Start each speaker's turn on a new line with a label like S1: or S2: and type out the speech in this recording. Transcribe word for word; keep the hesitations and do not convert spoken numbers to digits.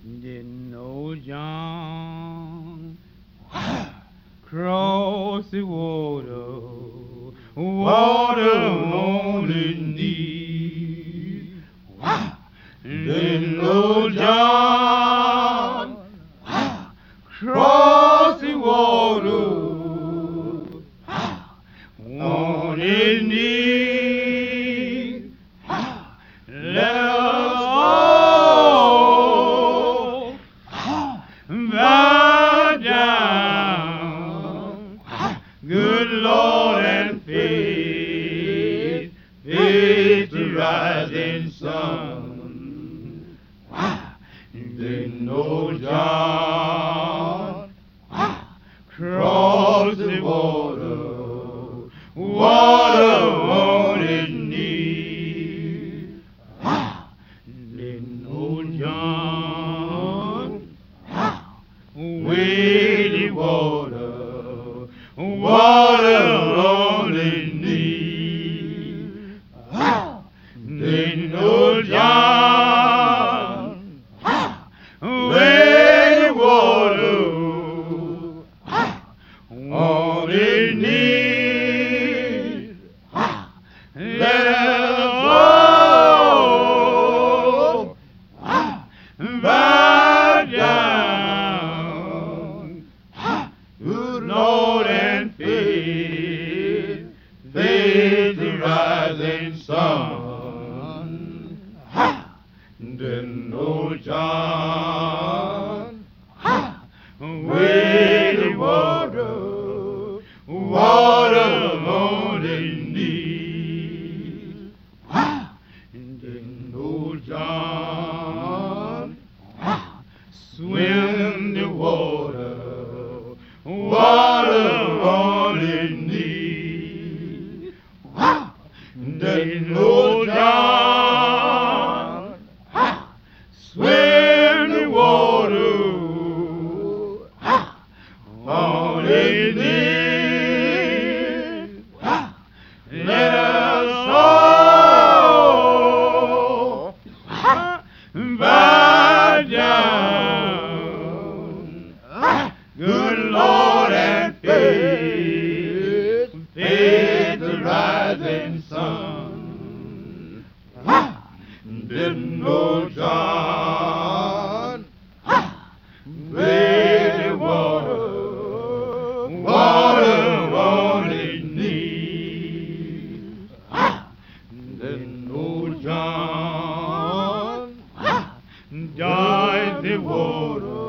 S1: Didn't old John cross the water, water on his knee? Didn't old John cross the water on his knee? Let us all bow down, good Lord, and faith, faith the rising sun. Then old John crossed the water, water on his knee. Then old John waded water, water on his knee. Then old John waded water on his knees. Let us all bow down, good Lord, and faith, faith the rising sun. Then old John waded water, water on his knees. Then old John swam the water, water on his knees. Then old John swam the water on his knees. Let us all bow down, good Lord, and faith, faith the rising sun. Then old John waded water, water on his knees. Then old John died the water,